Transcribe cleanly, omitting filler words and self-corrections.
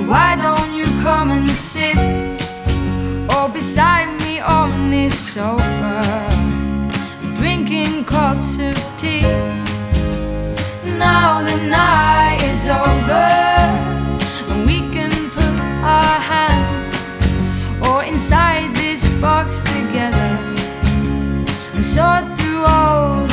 why don't you come and sit or beside me on this sofa, drinking cups of tea? Now the night is over and we can put our hands or inside this box together and sort through all